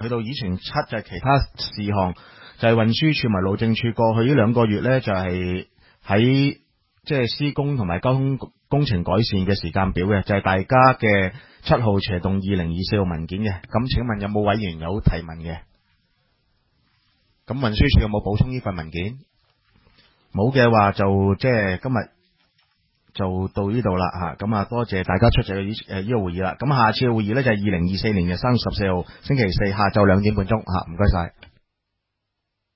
去到議程7就係其他事項，就係運輸署同埋路政署過去呢2個月呢，就係喺即係施工同埋交通工程改善嘅時間表嘅，就係大家嘅7號斜動2024號文件嘅。咁請問有冇委員有提問嘅？咁運輸署有冇補充呢份文件？冇嘅話就即係今日就到呢度啦吓，咁啊多謝大家出席呢個會議啦。咁下次嘅會議呢，就係2024年嘅3月14號星期四下晝2點半鐘吓，唔該晒。